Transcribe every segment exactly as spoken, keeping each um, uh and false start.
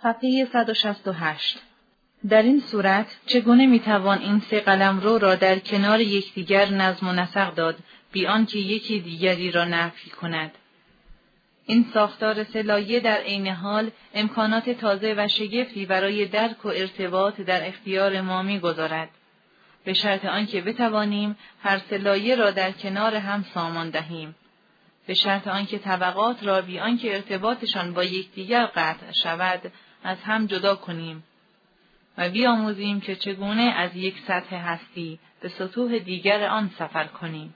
صفحه صد و شصت و هشت. در این صورت چگونه میتوان این سه قلمرو را در کنار یکدیگر نظم و نسق داد بی آنکه یکی دیگری را نفی کند؟ این ساختار سه لایه در عین حال امکانات تازه و شگفتی برای درک و ارتباط در اختیار ما می‌گذارد، به شرط آنکه بتوانیم هر سه لایه را در کنار هم سامان دهیم، به شرط آنکه طبقات را بی آنکه ارتباطشان با یکدیگر قطع شود از هم جدا کنیم و بیاموزیم که چگونه از یک سطح هستی به سطوح دیگر آن سفر کنیم.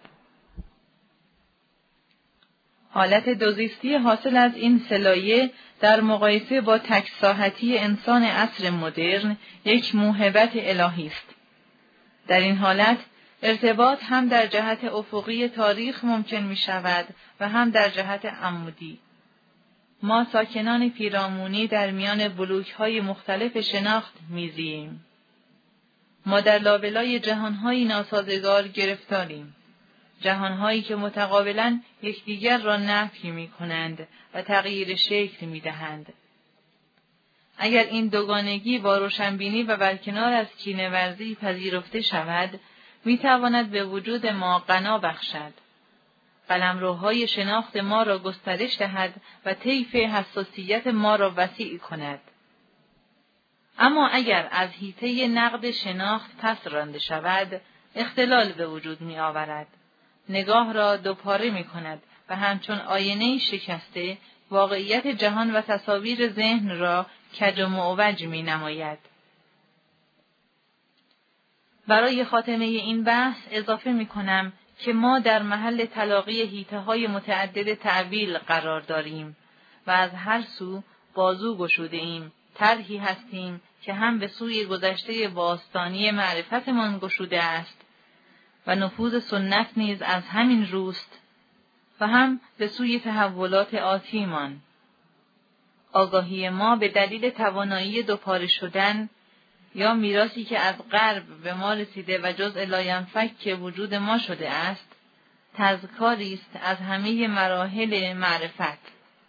حالت دوزیستی حاصل از این سه لایه در مقایسه با تک ساحتی انسان عصر مدرن یک موهبت الهی است. در این حالت ارتباط هم در جهت افقی تاریخ ممکن می شود و هم در جهت عمودی. ما ساکنان پیرامونی در میان بلوک‌های مختلف شناخت می‌زییم. ما در لابلای جهان‌های ناسازگار گرفتاریم. جهان‌هایی که متقابلاً یکدیگر را نفی می‌کنند و تغییر شکل می‌دهند. اگر این دوگانگی با روشنبینی و برکنار از کینه‌ورزی پذیرفته شود، می‌تواند به وجود ما غنا بخشد. قلمروهای شناخت ما را گسترش دهد و طیف حساسیت ما را وسیع کند. اما اگر از حیطه نقد شناخت پس رانده شود، اختلال به وجود می آورد. نگاه را دوپاره می کند و همچون آینه شکسته واقعیت جهان و تصاویر ذهن را کج و معوج می نماید. برای خاتمه این بحث اضافه می کنم که ما در محل تلاقی حیطه‌های متعدد تعبیل قرار داریم و از هر سو بازو گشوده ایم، طرحی هستیم که هم به سوی گذشته باستانی معرفتمان گشوده است و نفوذ سنت نیز از همین روست و هم به سوی تحولات آتیمان. آگاهی ما به دلیل توانایی دوپاره شدن یا میراثی که از غرب به ما رسیده و جزء لاینفک وجود ما شده است، تذکاری است از همه مراحل معرفت.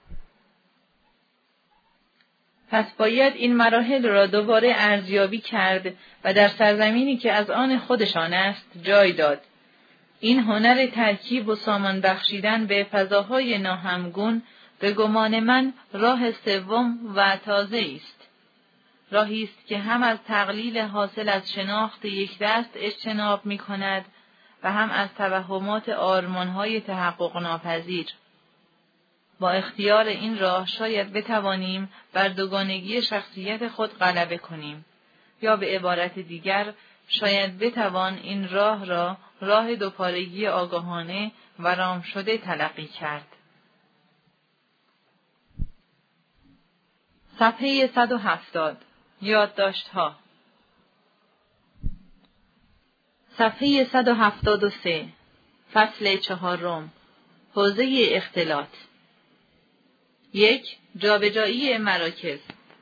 پس باید این مراحل را دوباره ارزیابی کرد و در سرزمینی که از آن خودشان است جای داد. این هنر ترکیب و سامان بخشیدن به فضاهای ناهمگون به گمان من راه سوم و تازه است. راهی است که هم از تقلیل حاصل از شناخت یک دست اجتناب می کند و هم از توهمات آرمانهای تحقق ناپذیر. با اختیار این راه شاید بتوانیم بر دوگانگی شخصیت خود غلبه کنیم، یا به عبارت دیگر شاید بتوان این راه را راه دوپارگی آگاهانه و رام شده تلقی کرد. صفحه صد و هفتاد. یادداشت‌ها. صفحه صد و هفتاد و سه. فصل چهارم. حوزه اختلاط. یک. جابجایی مراکز.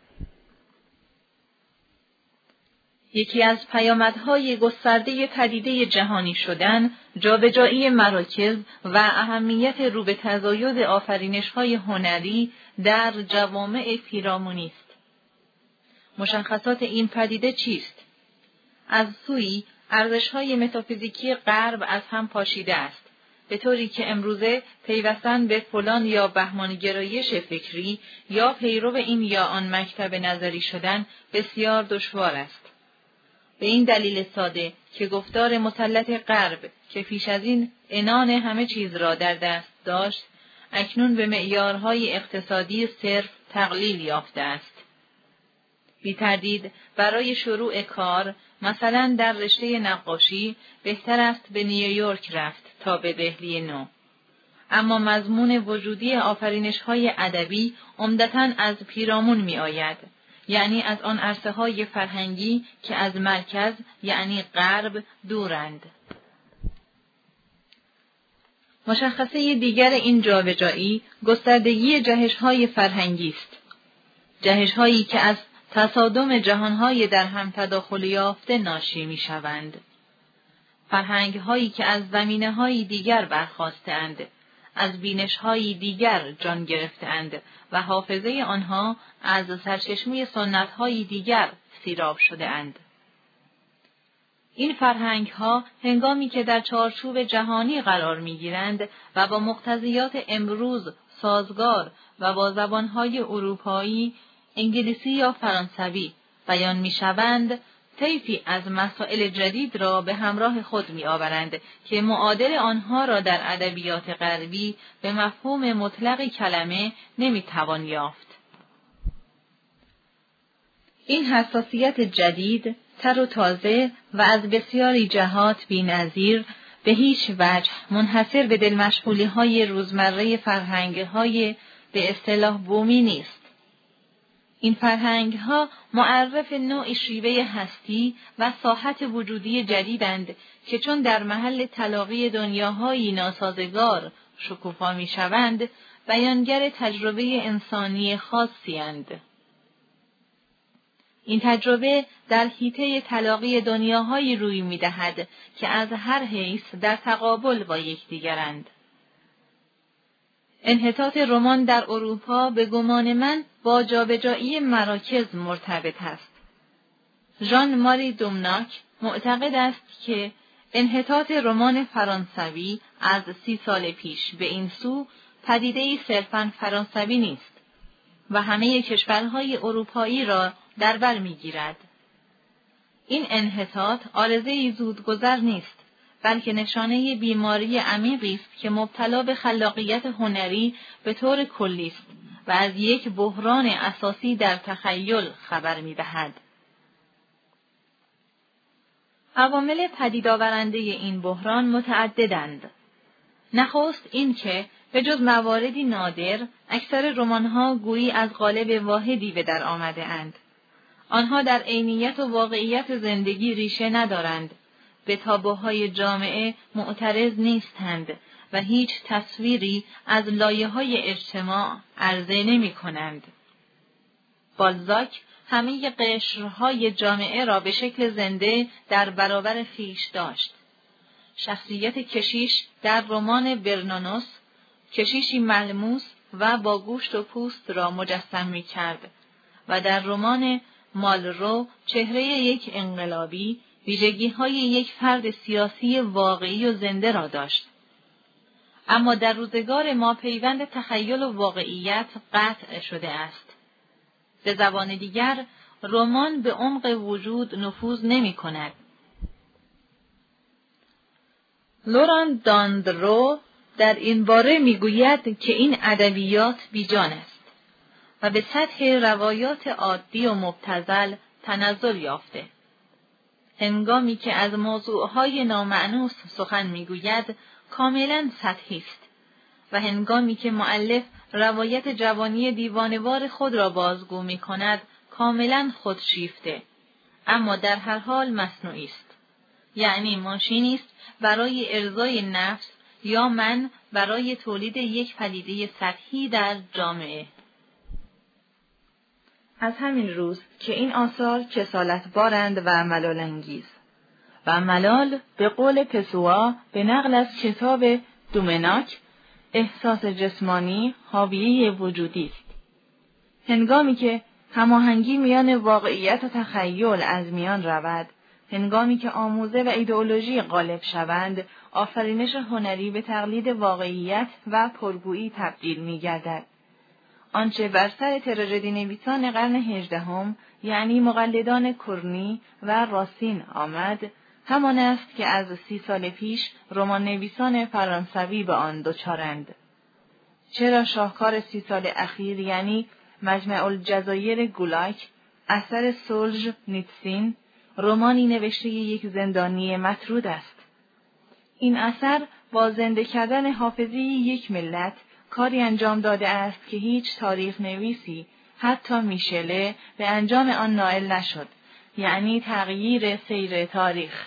یکی از پیامدهای گسترده پدیده جهانی شدن، جابجایی مراکز و اهمیت رو به تزاید آفرینش‌های هنری در جوامع پیرامونی است. مشخصات این پدیده چیست؟ از سوی ارزش‌های متافیزیکی غرب از هم پاشیده است، به طوری که امروزه پیوستن به فلان یا بهمان گرایش فکری یا پیرو این یا آن مکتب نظری شدن بسیار دشوار است. به این دلیل ساده که گفتار مسلط غرب که پیش از این عنان همه چیز را در دست داشت، اکنون به معیارهای اقتصادی صرف تقلیل یافته است. بی تردید برای شروع کار، مثلا در رشته نقاشی، بهتر است به نیویورک رفت تا به دهلی نو. اما مضمون وجودی آفرینش‌های ادبی عمدتاً از پیرامون می آید، یعنی از آن عرصه‌های فرهنگی که از مرکز یعنی غرب دورند. مشخصه دیگر این جابجایی گستردگی جهش‌های فرهنگی است. جهش‌هایی که از تصادم جهان‌های در هم تداخل یافته ناشی می‌شوند. فرهنگ‌هایی که از زمینه‌های دیگر برخاسته‌اند، از بینش‌های دیگر جان گرفتند و حافظه آنها از سرچشمه سنت‌های دیگر سیراب شده‌اند. این فرهنگ‌ها هنگامی که در چارچوب جهانی قرار می‌گیرند و با مقتضیات امروز سازگار و با زبان‌های اروپایی، انگلیسی یا فرانسوی بیان می‌شوند، طیفی از مسائل جدید را به همراه خود می‌آورند که معادل آنها را در ادبیات غربی به مفهوم مطلق کلمه نمی‌توان یافت. این حساسیت جدید، تر و تازه و از بسیاری جهات بی‌نظیر، به هیچ وجه منحصر به دلمشغولی‌های روزمره فرهنگ‌های به اصطلاح بومی نیست. این فرهنگ‌ها معرف نوعی شیوه هستی و ساحت وجودی جدیدند که چون در محل تلاقی دنیاهایی ناسازگار شکوفا می‌شوند، بیانگر تجربه انسانی خاصی اند. این تجربه در حیطه تلاقی دنیاهایی روی می‌دهد که از هر حیث در تقابل با یکدیگرند. انحطاط رمان در اروپا به گمان من با جابجایی مراکز مرتبط است. ژان ماری دومناک معتقد است که انحطاط رمان فرانسوی از سی سال پیش به این سو پدیده‌ای صرفاً فرانسوی نیست و همه کشورهای اروپایی را در بر می‌گیرد. این انحطاط عارضه‌ای زودگذر نیست، بلکه نشانه بیماری عمیقی است که مبتلا به خلاقیت هنری به طور کلی است و از یک بحران اساسی در تخیل خبر می‌دهد. عوامل پدید آورنده این بحران متعددند. نخست این که به جز مواردی نادر، اکثر رمان‌ها گویی از قالب واحدی به در آمده اند. آنها در عینیت و واقعیت زندگی ریشه ندارند، به تابوهای جامعه معترض نیستند و هیچ تصویری از لایه‌های اجتماع عرضه نمی‌کنند. بالزاک همه قشرهای جامعه را به شکل زنده در برابر خویش داشت. شخصیت کشیش در رمان برنانوس، کشیشی ملموس و با گوشت و پوست را مجسم می‌کرد و در رمان مالرو چهره یک انقلابی، ویژگی‌های یک فرد سیاسی واقعی و زنده را داشت. اما در روزگار ما پیوند تخیل و واقعیت قطع شده است. به زبان دیگر، رمان به عمق وجود نفوذ نمی‌کند. لوران داندرو در این باره می‌گوید که این ادبیات بیجان است و به سطح روایات عادی و مبتذل تنزل یافته. هنگامی که از موضوعهای نامأنوس سخن می‌گوید، کاملاً سطحی است و هنگامی که مؤلف روایت جوانی دیوانه‌وار خود را بازگو می‌کند، کاملاً خودشیفته، اما در هر حال مصنوعی است. یعنی ماشینی است برای ارضای نفس یا من برای تولید یک پدیده سطحی در جامعه. از همین روز که این آثار کسالت‌بارند و ملال‌انگیز و ملال به قول پسوآ به نقل از کتاب دومناک احساس جسمانی حاویه وجودی است. هنگامی که هماهنگی میان واقعیت و تخیل از میان رود، هنگامی که آموزه و ایدئولوژی غالب شوند، آفرینش هنری به تقلید واقعیت و پرگویی تبدیل می‌گردد. آنچه بر سر تراژدی نویسان قرن هجدهم یعنی مقلدان کورنی و راسین آمد، همان است که از سی سال پیش رمان نویسان فرانسوی به آن دچارند. چرا شاهکار سی سال اخیر یعنی مجمع الجزایر گولاک اثر سولژ نیتسین، رمانی نوشته یک زندانی مطرود است. این اثر با زنده کردن حافظه یک ملت کاری انجام داده است که هیچ تاریخ نویسی، حتی میشله، به انجام آن نائل نشد، یعنی تغییر سیر تاریخ.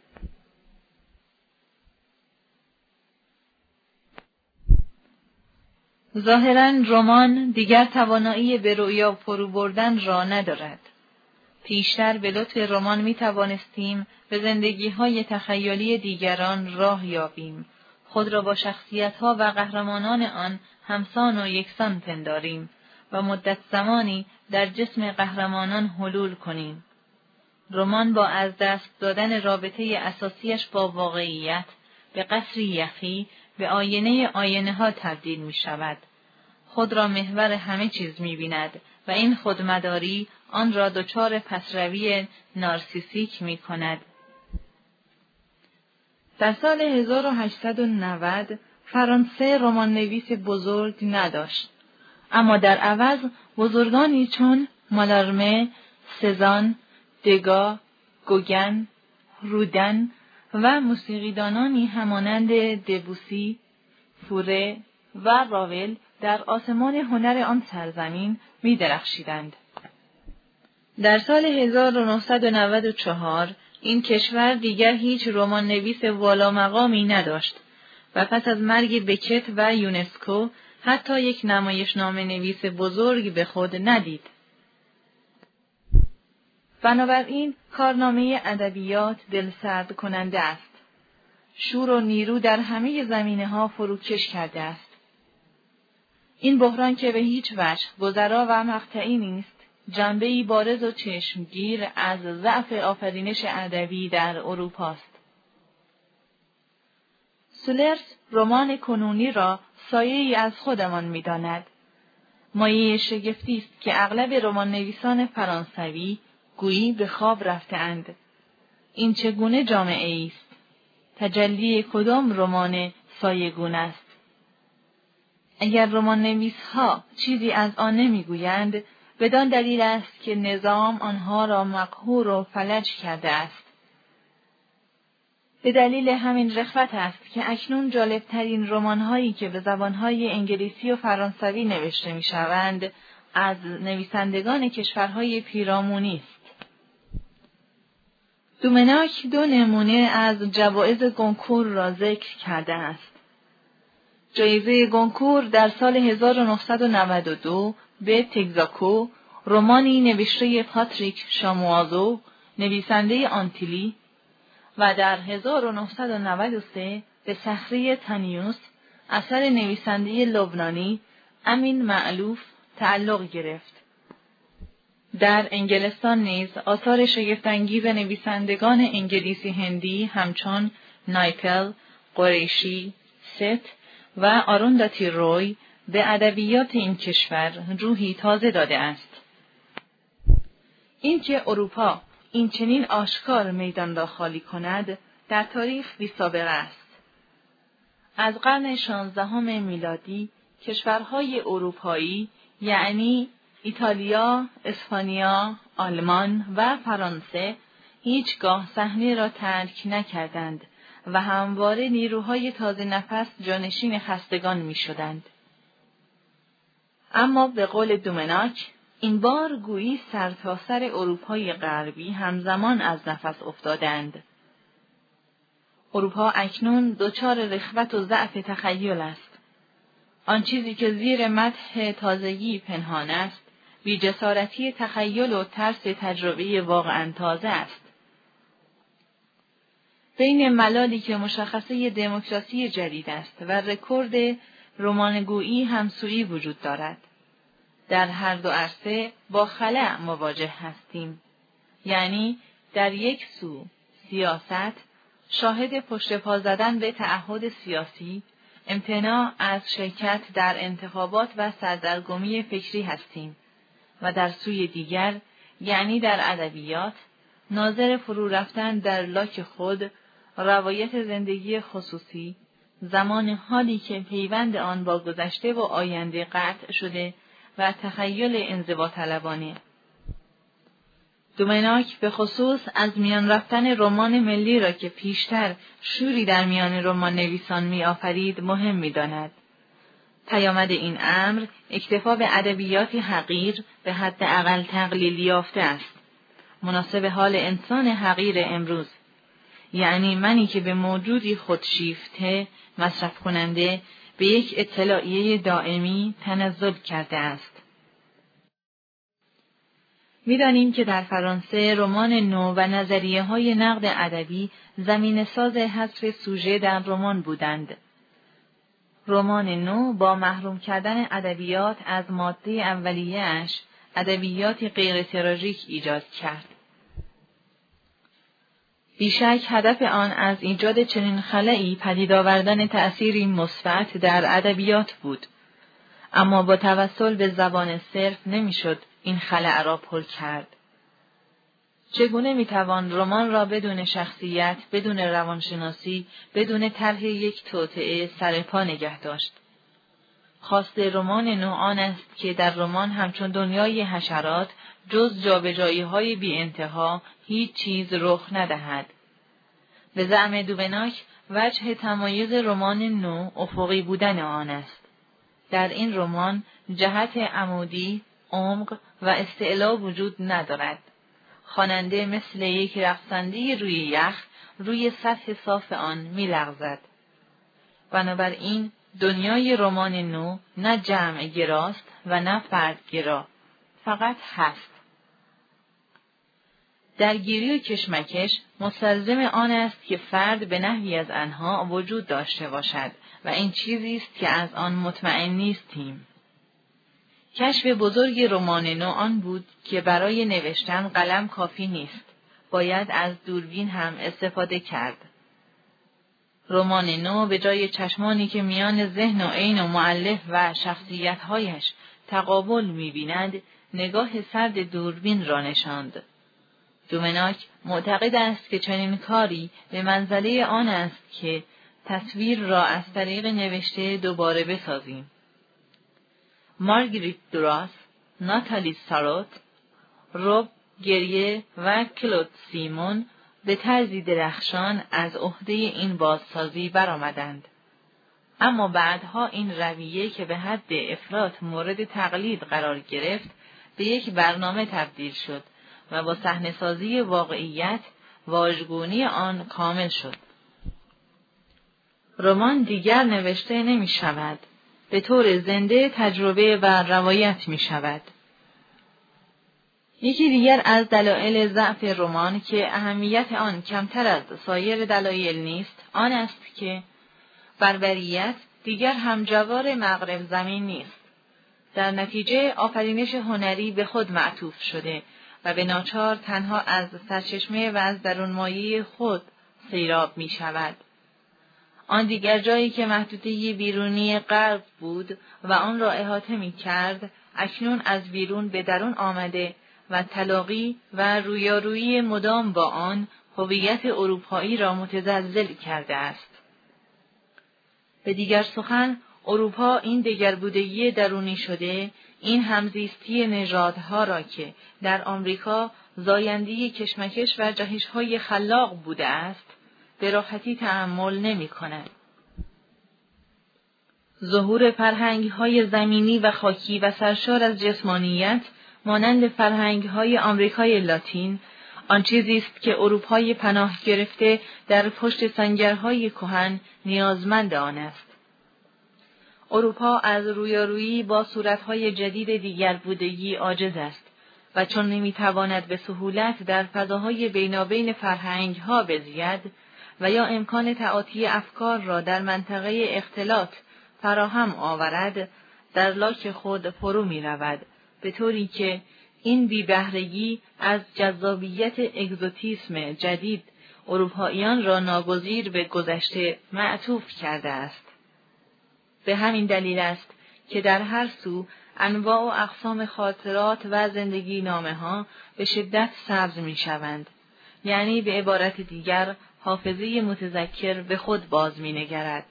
ظاهراً رمان دیگر توانایی به رویا فرو بردن را ندارد. پیشتر به لطف رمان می توانستیم به زندگی‌های تخیلی دیگران راه یابیم، خود را با شخصیت‌ها و قهرمانان آن همسان و یکسان پنداریم و مدت زمانی در جسم قهرمانان حلول کنیم. رمان با از دست دادن رابطه اساسیش با واقعیت به قصری یخی به آینه آینه ها تبدیل می شود. خود را محور همه چیز می بیند و این خودمداری آن را دچار پسروی نارسیسیک می کند. در سال هزار و هشتصد و نود فرانسه رمان نویس بزرگ نداشت، اما در عوض بزرگانی چون مالارمه، سزان، دگا، گوگن، رودن و موسیقیدانانی همانند دبوسی، فوره و راول در آسمان هنر آن سرزمین می درخشیدند. در سال هزار و نهصد و نود و چهار این کشور دیگر هیچ رمان نویس والا مقامی نداشت و پس از مرگ بکت و یونسکو حتی یک نمایشنامه نویس بزرگ به خود ندید. بنابراین کارنامه ادبیات دلسرد کننده است. شور و نیرو در همه زمینه‌ها فروکش کرده است. این بحران که به هیچ وجه گذرا و مقطعی نیست، جنبه‌ای بارز و چشمگیر از ضعف آفرینش ادبی در اروپاست. سولرس رمان کنونی را سایه‌ای از خودمان می‌داند. مایه شگفتی است که اغلب رمان نویسان فرانسوی گویی به خواب رفته‌اند. این چگونه جامعه است؟ تجلی کدام رمان سایه‌گون است؟ اگر رمان نویس‌ها چیزی از آن نمی‌گویند، بدان دلیل است که نظام آنها را مقهور و فلج کرده است. به دلیل همین رخوت است که اکنون جالبترین رمان‌هایی که به زبان‌های انگلیسی و فرانسوی نوشته می‌شوند، از نویسندگان کشورهای پیرامونی است. دومناک دو نمونه از جوایز گونکور را ذکر کرده است. جایزه گونکور در سال هزار و نهصد و نود و دو به تگزاکو، رمانی نوشته پاتریک شاموازو، نویسنده آنتیلی، و در هزار و نهصد و نود و سه به صخره تانیوس، اثر نویسنده لبنانی امین معلوف، تعلق گرفت. در انگلستان نیز آثار شگفت‌انگیز نویسندگان انگلیسی هندی همچون نایپل، قریشی، ست و آرونداتی روی به ادبیات این کشور روحی تازه داده است. اینکه اروپا این چنین آشکار میدان را خالی کند در تاریخ بی سابقه است. از قرن شانزدهم میلادی کشورهای اروپایی یعنی ایتالیا، اسپانیا، آلمان و فرانسه هیچگاه صحنه را ترک نکردند و همواره نیروهای تازه نفس جانشین خستگان می شدند. اما به قول دومناک، این بار گویی سرتاسر اروپای غربی همزمان از نفس افتادند. اروپا اکنون دچار رخوت و ضعف تخیل است. آن چیزی که زیر مدح تازگی پنهان است، بی‌جسارتی تخیل و ترس تجربه واقعاً تازه است. بین ملالی که مشخصه دموکراسی جدید است و رکورد رمانگویی همسویی وجود دارد. در هر دو عرصه با خلأ مواجه هستیم. یعنی در یک سو سیاست، شاهد پشت پا زدن به تعهد سیاسی، امتناع از شرکت در انتخابات و سردرگمی فکری هستیم و در سوی دیگر، یعنی در ادبیات، ناظر فرو رفتن در لاک خود، روایت زندگی خصوصی، زمان حالی که پیوند آن با گذشته و آینده قطع شده و تخیل انزواطلبانه. دومناک به خصوص از میان رفتن رمان ملی را که پیشتر شوری در میان رمان نویسان می آفرید مهم می داند. پیامد این امر اکتفا به ادبیاتی حقیر به حد اقل تقلیل یافته است، مناسب حال انسان حقیر امروز، یعنی منی که به موجودی خودشیفته مصرف کننده به یک اطلاعیه دائمی تنزل کرده است. می‌دانیم که در فرانسه رمان نو و نظریه‌های نقد ادبی زمینه‌ساز حذف سوژه در رمان بودند. رمان نو با محروم کردن ادبیات از ماده اولیه‌اش ادبیاتی غیر تراژیک ایجاد کرد. بیشک هدف آن از ایجاد چنین خلایی پدید آوردن تأثیری مثبت در ادبیات بود، اما با توسل به زبان صرف نمیشد این خلأ را پر کرد. چگونه میتوان رمان را بدون شخصیت، بدون روانشناسی، بدون طرح یک توطئه سرپا نگه داشت؟ خواست رمان نو آن است که در رمان همچون دنیای حشرات جز جابجایی‌های بی انتها هیچ چیز رخ ندهد. به زعم دوبناک وجه تمایز رمان نو افقی بودن آن است. در این رمان جهت عمودی، عمق و استعلا وجود ندارد. خواننده مثل یک رقصنده روی یخ روی سطح صاف آن می‌لغزد. بنابراین دنیای رمان نو نه جمع گراست و نه فرد گرا، فقط هست. درگیری و کشمکش مستلزم آن است که فرد به نحوی از آنها وجود داشته باشد و این چیزی است که از آن مطمئن نیستیم. کشف بزرگ رمان نو آن بود که برای نوشتن قلم کافی نیست، باید از دوربین هم استفاده کرد. رمان نو به جای چشمانی که میان ذهن و عین و مؤلف و شخصیت‌هایش تقابل می‌بیند، نگاه سرد دوربین را نشاند. دومناک معتقد است که چنین کاری به منزله آن است که تصویر را از طریق نوشته دوباره بسازیم. مارگریت دوراس، ناتالی ساروت، روب گریه و کلود سیمون به طرزی درخشان از عهده این بازسازی برآمدند. اما بعدها این رویه که به حد افراط مورد تقلید قرار گرفت، به یک برنامه تبدیل شد و با صحنه‌سازی واقعیت واژگونی آن کامل شد. رمان دیگر نوشته نمی شود، به طور زنده تجربه و روایت می شود. یکی دیگر از دلایل ضعف رمان که اهمیت آن کمتر از سایر دلایل نیست، آن است که بربریت دیگر همجوار مغرب زمین نیست. در نتیجه آفرینش هنری به خود معطوف شده و به ناچار تنها از سرچشمه و از درون مایه خود سیراب می شود. آن دیگر جایی که محدوده بیرونی غرب بود و آن را احاطه می کرد، اکنون از بیرون به درون آمده و تلاقی و رویارویی مدام با آن هویت اروپایی را متزلزل کرده است. به دیگر سخن، اروپا این دگربودگی درونی شده، این همزیستی نژادها را که در آمریکا زایندهی کشمکش و جهش‌های خلاق بوده است، به راحتی تأمل نمی کند. ظهور فرهنگ‌های زمینی و خاکی و سرشار از جسمانیت مانند فرهنگ‌های آمریکای لاتین، آن چیزی است که اروپای پناه گرفته در پشت سنگرهای کهن نیازمند آن است. اروپا از رویارویی با صورت‌های جدید دیگر بودگی عاجز است و چون نمی‌تواند به سهولت در فضاهای بینابین فرهنگ‌ها بزید و یا امکان تعاطی افکار را در منطقه اختلاط فراهم آورد، در لاک خود فرو می‌رود، به طوری که این بی‌بهرگی از جذابیت اگزوتیسم جدید اروپاییان را ناگزیر به گذشته معطوف کرده است. به همین دلیل است که در هر سو انواع و اقسام خاطرات و زندگی نامه ها به شدت سبز می شوند. یعنی به عبارت دیگر حافظه متذکر به خود باز می نگرد.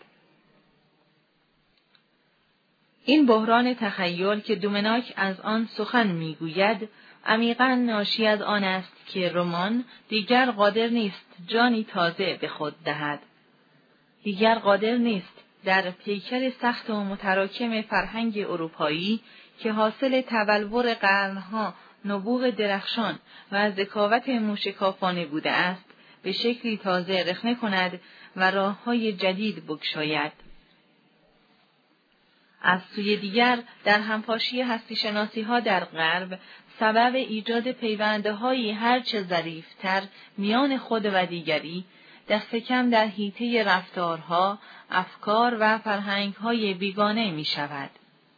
این بحران تخیل که دومناک از آن سخن می گوید، عمیقاً ناشی از آن است که رمان دیگر قادر نیست جانی تازه به خود دهد. دیگر قادر نیست در پیکر سخت و متراکم فرهنگ اروپایی که حاصل تبلور قرنها نبوغ درخشان و ذکاوت موشکافانه بوده است، به شکلی تازه رخنه کند و راه‌های جدید بگشاید. از سوی دیگر در همپاشی هستی‌شناسی‌ها در غرب سبب ایجاد پیوندهایی هرچه ظریف‌تر میان خود و دیگری دست کم در حیطه رفتارها، افکار و فرهنگ‌های بیگانه می‌شود.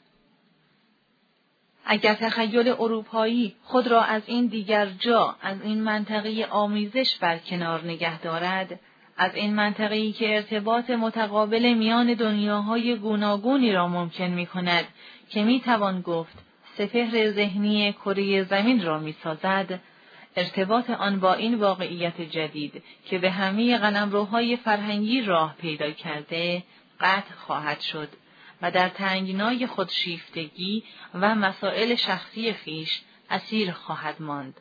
اگر تخیل اروپایی خود را از این دیگر جا، از این منطقه آمیزش برکنار نگه دارد، از این منطقه‌ای که ارتباط متقابل میان دنیاهای گوناگونی را ممکن می‌کند که می‌توان گفت سپهر ذهنی کره زمین را می‌سازد، ارتباط آن با این واقعیت جدید که به همه قلمروهای فرهنگی راه پیدا کرده قطع خواهد شد و در تنگنای خودشیفتگی و مسائل شخصی خویش اسیر خواهد ماند.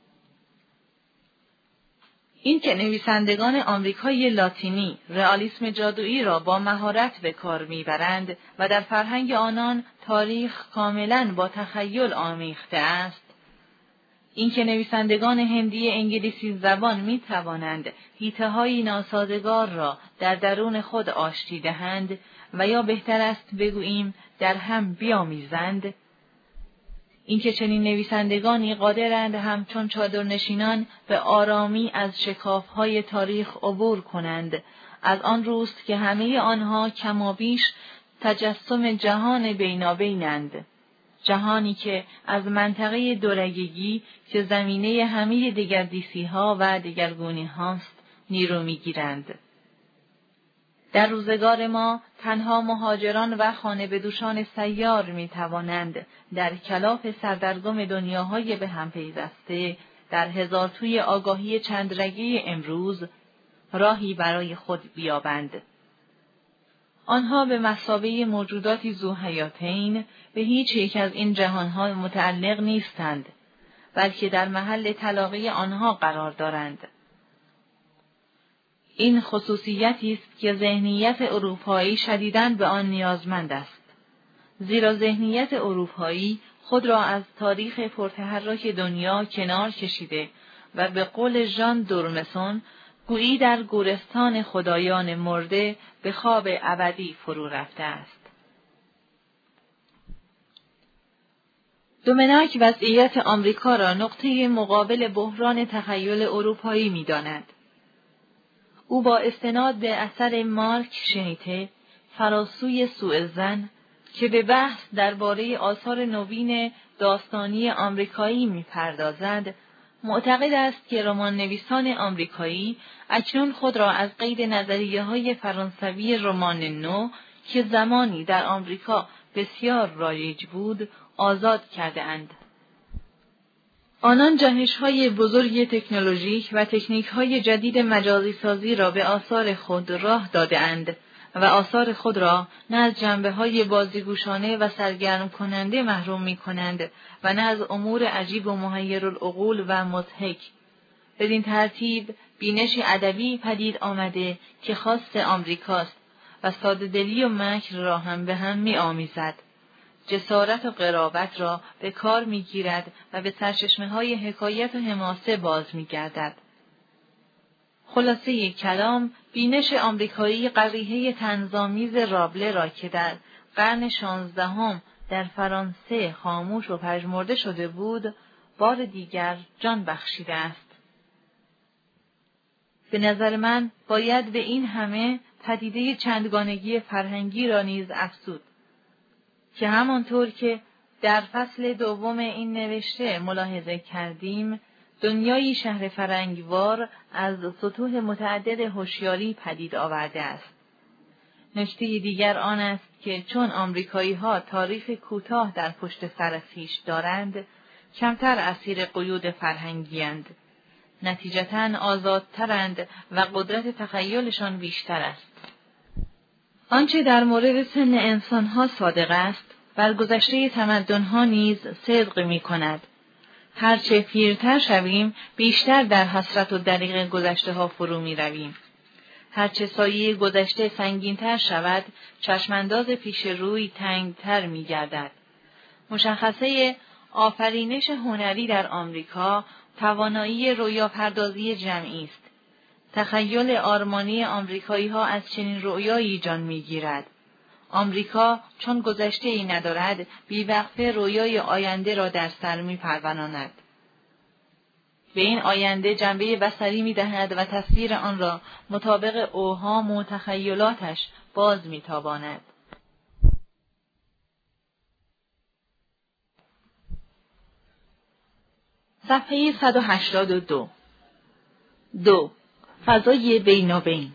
این که نویسندگان آمریکای لاتینی رئالیسم جادویی را با مهارت به کار میبرند و در فرهنگ آنان تاریخ کاملاً با تخیل آمیخته است، این که نویسندگان هندی انگلیسی زبان می توانند حیطه‌های ناسازگار را در درون خود آشتی دهند و یا بهتر است بگوییم در هم بیامیزند، این که چنین نویسندگانی قادرند همچون چادرنشینان به آرامی از شکاف‌های تاریخ عبور کنند، از آن روست که همه آنها کمابیش تجسم جهان بینابینند، جهانی که از منطقه دورگگی که زمینه همه دگردیسی‌ها و دگرگونی‌هاست نیرو می‌گیرند. در روزگار ما تنها مهاجران و خانه بدوشان سیار می‌توانند در کلاف سردرگم دنیاهای به هم پیوسته در هزار توی آگاهی چندرگی امروز راهی برای خود بیابند. آنها به مثابه موجوداتی ذوحیاتین به هیچ یک از این جهانها متعلق نیستند، بلکه در محل تلاقی آنها قرار دارند. این خصوصیتی است که ذهنیت اروپایی شدیداً به آن نیازمند است، زیرا ذهنیت اروپایی خود را از تاریخ پرتحرک دنیا کنار کشیده و به قول ژان دورمسون گویی در گورستان خدایان مرده به خواب ابدی فرو رفته است. دومناک وضعیت آمریکا را نقطه مقابل بحران تخیل اروپایی می‌داند. او با استناد به اثر مارک شنیته، فراسوی سوءظن، که به بحث درباره آثار نوین داستانی آمریکایی می‌پردازد، معتقد است که رمان نویسان آمریکایی اکنون خود را از قید نظریه‌های فرانسوی رمان نو که زمانی در آمریکا بسیار رایج بود آزاد کرده اند. آنان جهش‌های بزرگ تکنولوژیک و تکنیک‌های جدید مجازی سازی را به آثار خود راه داده اند و آثار خود را نه از جنبه‌های بازیگوشانه و سرگرم کننده محروم می‌کنند و نه از امور عجیب و محیرالعقول و مضحک. بدین ترتیب بینش ادبی پدید آمده که خاص آمریکاست و ساده‌دلی و مکر را هم به هم می‌آمیزد. جسارت و قرابت را به کار می‌گیرد و به سرچشمه‌های حکایت و حماسه باز می‌گردد. خلاصه کلام، بینش آمریکایی قریحه طنزآمیز رابله را که در قرن شانزدهم در فرانسه خاموش و پژمرده شده بود، بار دیگر جان بخشیده است. به نظر من باید به این همه پدیده چندگانگی فرهنگی را نیز افزود که همانطور که در فصل دوم این نوشته ملاحظه کردیم، دنیایی شهر فرنگوار از سطوح متعدد هوشیاری پدید آورده است. نکته دیگر آن است که چون آمریکایی‌ها تاریخ کوتاه در پشت سر خویش دارند، کمتر اسیر قیود فرهنگی‌اند. نتیجتاً آزادترند و قدرت تخیلشان بیشتر است. آنچه در مورد سن انسان‌ها صادق است، بر گذشته تمدن‌ها نیز صدق می‌کند. هرچه پیرتر شویم، بیشتر در حسرت و دریغ گذشته‌ها فرو می‌رویم. هرچه سایه گذشته سنگین‌تر شود، چشمانداز پیش روی تنگتر می‌گردد. مشخصه آفرینش هنری در آمریکا توانایی رویاپردازی جمعی است. تخیل آرمانی آمریکایی‌ها از چنین رویایی جان می‌گیرد. آمریکا چون گذشته‌ای ندارد، بی‌وقفه رویای آینده را در سر می‌پروراند. به این آینده جنبه بصری می‌دهد و تصویر آن را مطابق اوهام و تخیلاتش باز می‌تاباند. صفحه صد و هشتاد و دو. دو. فضای بینابین.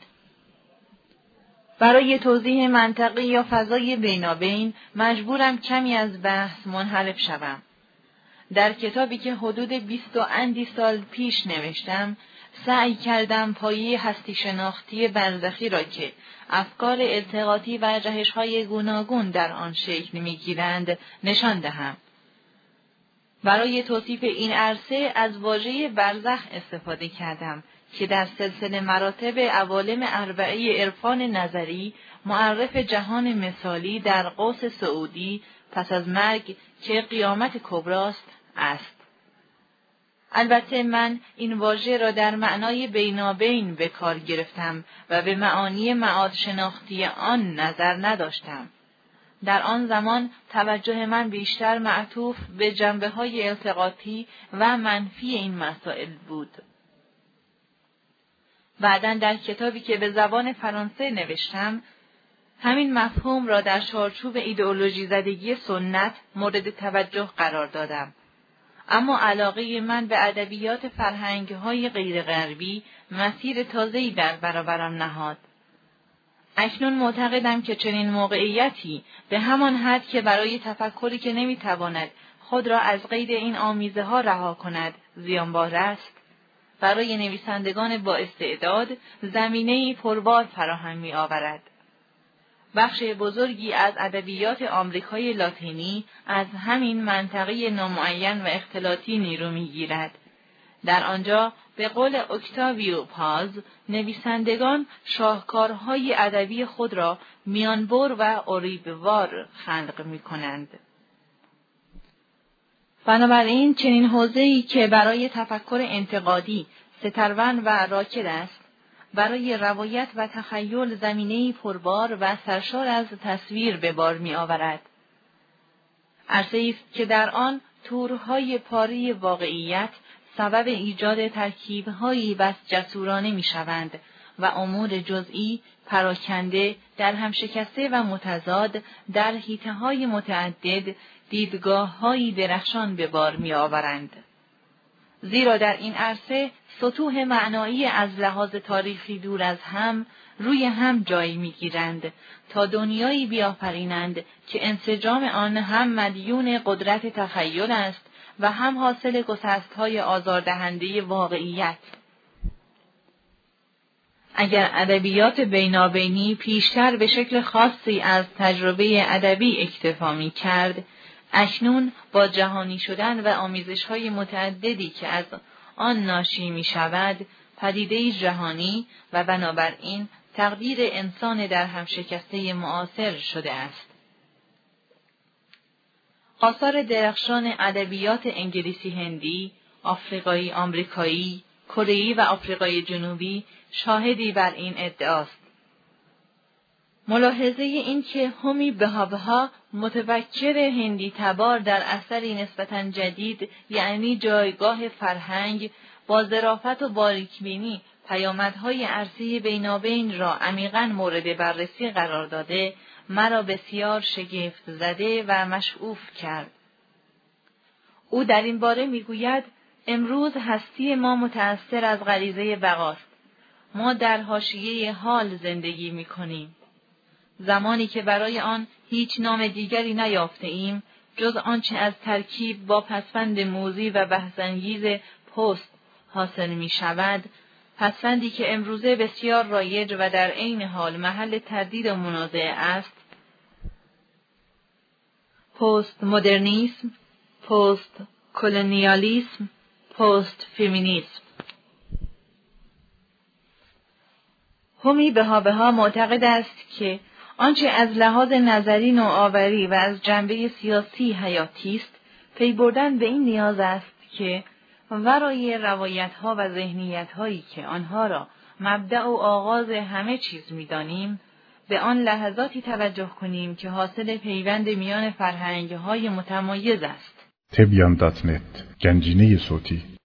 برای توضیح منطقی یا فضای بینابین مجبورم کمی از بحث منحرف شوم. در کتابی که حدود بیست و اندی سال پیش نوشتم، سعی کردم پایه هستی شناختی برزخی را که افکار التقاطی و جهش‌های گوناگون در آن شکل می‌گیرند نشان دهم. برای توصیف این عرصه از واژه برزخ استفاده کردم که در سلسله مراتب عوالم اربعه عرفان نظری معرف جهان مثالی در قوس سعودی پس از مرگ که قیامت کبراست است. البته من این واژه را در معنای بینابین به کار گرفتم و به معانی معاد شناختی آن نظر نداشتم. در آن زمان توجه من بیشتر معطوف به جنبه‌های التقاطی و منفی این مسائل بود. بعداً در کتابی که به زبان فرانسه نوشتم، همین مفهوم را در چارچوب ایدئولوژی زدگی سنت مورد توجه قرار دادم. اما علاقه من به ادبیات فرهنگ‌های غیر غربی مسیر تازه‌ای در برابرم نهاد. اکنون معتقدم که چنین موقعیتی به همان حد که برای تفکری که نمیتواند خود را از قید این آمیزه ها رها کند زیانبار است، برای نویسندگان با استعداد زمینه‌ای پربار فراهم می آورد. بخش بزرگی از ادبیات آمریکای لاتینی از همین منطقه نامعین و اختلاطی نیرو می‌گیرد. در آنجا به قول اکتاویو پاز، نویسندگان شاهکارهای ادبی خود را میانبر و اریبوار خلق می‌کنند. بنابراین چنین حوزه‌ای که برای تفکر انتقادی سترون و راکد است، برای روایت و تخیل زمینه‌ای پربار و سرشار از تصویر به بار می‌آورد. عرصه‌ای است که در آن تورهای پاره واقعیت سبب ایجاد ترکیب‌هایی بس جسورانه می‌شوند و امور جزئی پراکنده در هم شکسته و متضاد در حیطه‌های متعدد دیدگاه‌هایی درخشان به بار می‌آورند. زیرا در این عرصه سطوح معنایی از لحاظ تاریخی دور از هم روی هم جای می‌گیرند تا دنیایی بیافرینند که انسجام آن هم مدیون قدرت تخیل است و هم حاصل گسست‌های آزاردهنده واقعیت. اگر ادبیات بینابینی پیشتر به شکل خاصی از تجربه ادبی اکتفا می‌کرد، اکنون با جهانی شدن و آمیزش‌های متعددی که از آن ناشی می‌شود، پدیده‌ای جهانی و بنابراین تقدیر انسان در هم شکسته معاصر شده است. آثار درخشان ادبیات انگلیسی هندی، آفریقایی آمریکایی، کره‌ای و آفریقای جنوبی شاهدی بر این ادعاست. ملاحظه این که هومی بهاوها متفکر هندی تبار در اثری نسبتاً جدید یعنی جایگاه فرهنگ با ظرافت و باریکبینی پیامدهای عرصه بینابین را عمیقاً مورد بررسی قرار داده مرا بسیار شگفت زده و مشعوف کرد. او در این باره میگوید امروز هستی ما متأثر از غریزه بقاست. ما در حاشیه حال زندگی میکنیم. زمانی که برای آن هیچ نام دیگری نیافته ایم جز آنچه از ترکیب با پسوند موذی و بحث‌انگیز پست حاصل می شود، پسوندی که امروزه بسیار رایج و در عین حال محل تردید و منازعه است، پست مدرنیسم، پست کلونیالیسم، پست فمینیسم. هومی بهاوها معتقد است که آنچه از لحاظ نظری نوآوری و از جنبه سیاسی حیاتی است، پی بردن به این نیاز است که ورای روایت‌ها و ذهنیت‌هایی که آنها را مبدأ و آغاز همه چیز می‌دانیم، به آن لحظاتی توجه کنیم که حاصل پیوند میان فرهنگ‌های متمایز است. تبیان دات نت گنجینه صوتی